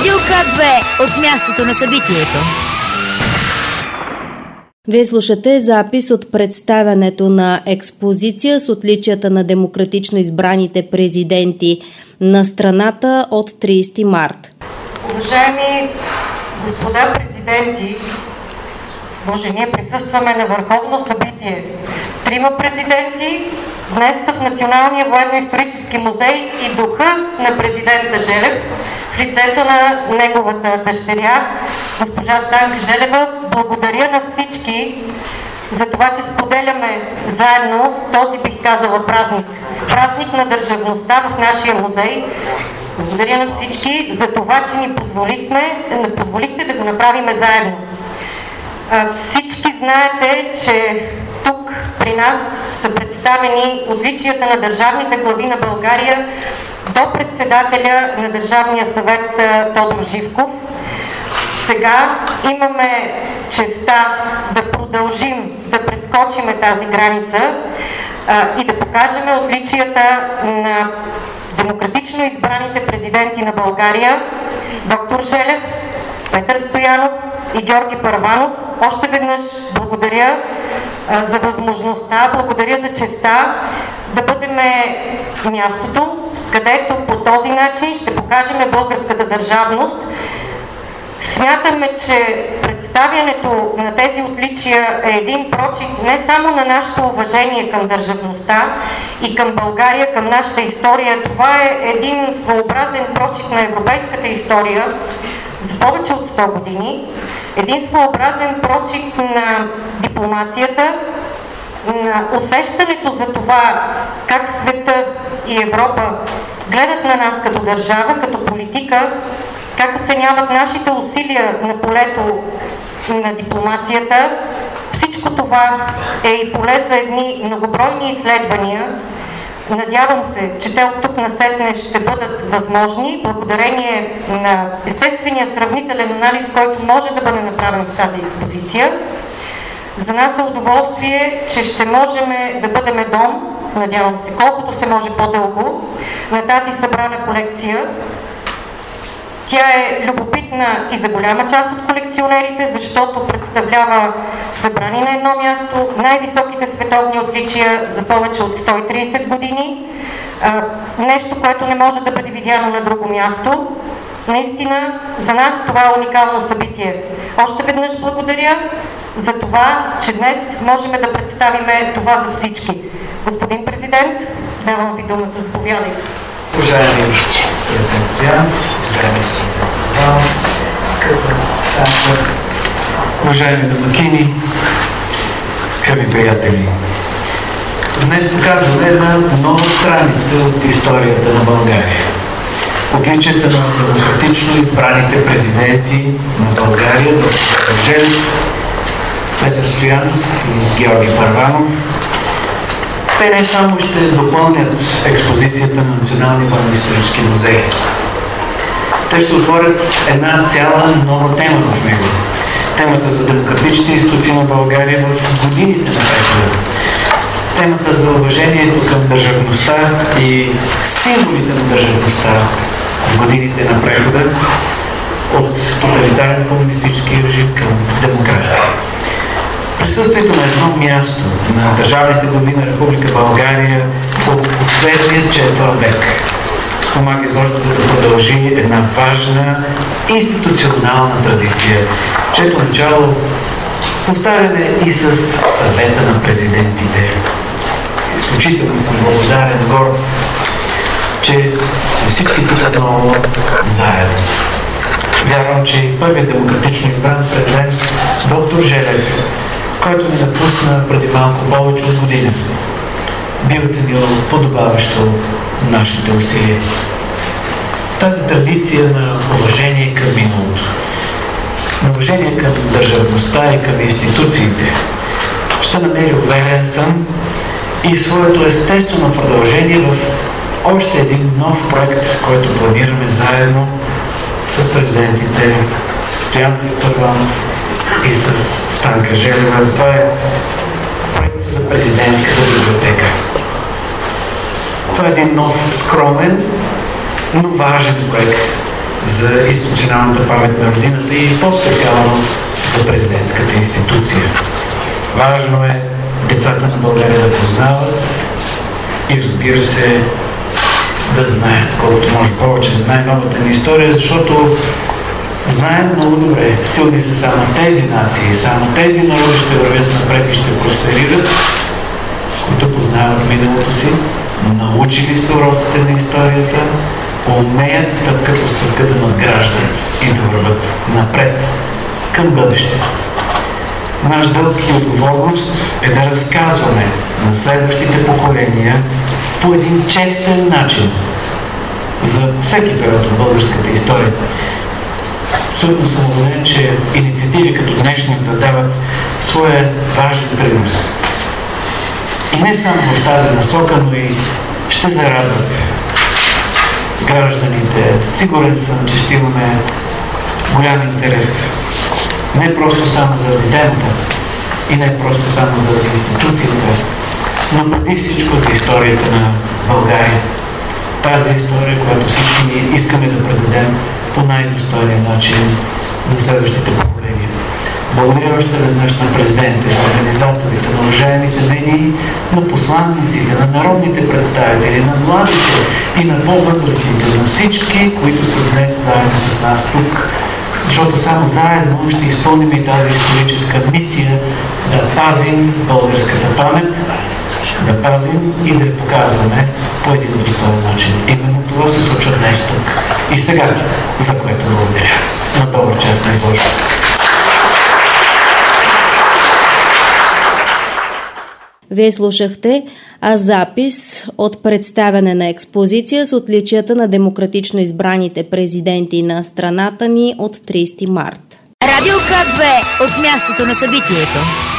Радио К2 от мястото на събитието. Вие слушате запис от представянето на експозиция с отличията на демократично избраните президенти на страната от 30 март. Уважаеми господа президенти, Боже, ние присъстваме на върховно събитие. 3 президенти днес са в Националния военно-исторически музей и духа на президента Желев в лицето на неговата дъщеря, госпожа Станка Желева. Благодаря на всички за това, че споделяме заедно този, бих казала, празник. Празник на държавността в нашия музей. Благодаря на всички за това, че ни позволихте да го направим заедно. Всички знаете, че тук при нас са представени отличията на държавните глави на България до председателя на Държавния съвет Тодор Живков. Сега имаме честта да продължим да прескочим тази граница и да покажем отличията на демократично избраните президенти на България, доктор Желев, Петър Стоянов и Георги Първанов. Още веднъж благодаря за възможността, благодаря за честта да бъдем мястото, където по този начин ще покажем българската държавност. Смятаме, че представянето на тези отличия е един прочит не само на нашето уважение към държавността и към България, към нашата история. Това е един своеобразен прочит на европейската история за повече от 100 години. Един своеобразен прочит на дипломацията, на усещането за това как света и Европа гледат на нас като държава, като политика, как оценяват нашите усилия на полето на дипломацията. Всичко това е и поле за едни многобройни изследвания. Надявам се, че те от тук насетне ще бъдат възможни, благодарение на естествения сравнителен анализ, който може да бъде направен в тази експозиция. За нас е удоволствие, че ще можем да бъдем дом, надявам се, колкото се може по-дълго, на тази събрана колекция. Тя е любопитна и за голяма част от колекционерите, защото представлява събрани на едно място най-високите световни отличия за повече от 130 години. Нещо, което не може да бъде видяно на друго място. Наистина, за нас това е уникално събитие. Още веднъж благодаря за това, че днес можем да представим това за всички. Господин президент, давам ви думата, заповядайте. Уважаеми президент Стоянов, уважаеми президент Първанов, скъпа Станка, уважаеми домакини, скъпи приятели. Днес показваме една нова страница от историята на България. Отличията на демократично избраните президенти на България, доктор Желев, Петър Стоянов и Георги Първанов. Те не само ще допълнят експозицията на Националния военно-исторически музей. Те ще отворят една цяла нова тема в него. Темата за демократичните институции на България в годините на прехода. Темата за уважението към държавността и символите на държавността в годините на прехода от тоталитарен комунистически режим към демокрация. Присъствието на едно място на държавните глави на Република България от последния четвърт век спомага изложбата да продължи една важна институционална традиция, чето начало поставяме и с съвета на президентите. Изключително съм благодарен, горд, че всички тук отново заедно. Вярвам, че и първият демократично избран президент доктор Желев, който ни напусна преди малко повече от година, би оценил подобаващо нашите усилия. Тази традиция на уважение към миналото, на уважение към държавността и към институциите ще намери, уверен съм, и своето естествено продължение в още един нов проект, който планираме заедно с президентите Стоянов и Първанов и с Станка Желева. Това е проект за президентската библиотека. Това е един нов, скромен, но важен проект, за институционалната памет на родината и по-специално за президентската институция. Важно е децата на България да познават и, разбира се, да знаят колкото може повече за най-новата ни история, защото знаем много добре, силни са само тези нации, само тези народи ще вървят напред и ще просперират, които познават миналото си, научили са уроците на историята, умеят стъпка по стъпка да надграждат и да върват напред към бъдещето. Наш дълг и отговорност е да разказваме на следващите поколения по един честен начин за всеки период от българската история. Абсолютно съм убеден, че инициативи като днешната дават своя важен принос. И не само в тази насока, но и ще зарадват гражданите. Сигурен съм, че ще имаме голям интерес. Не просто само заради темата и не просто само заради институцията, но преди всичко за историята на България. Тази история, която всички ние искаме да предадем по най-достойния начин на следващите поколения. Благодаря още веднъж на президента, на организаторите, на уважаемите медии, на посланниците, на народните представители, на младите и на по-възрастните, на всички, които са днес заедно с нас тук, защото само заедно ще изпълним и тази историческа мисия да пазим българската памет, да пазим и да я показваме по един достоен начин. Именно това се случва днес тук. И сега, за което благодаря. На добър час на изложба. Вие слушахте запис от представяне на експозиция с отличията на демократично избраните президенти на страната ни от 30 март. Радио К2 от мястото на събитието.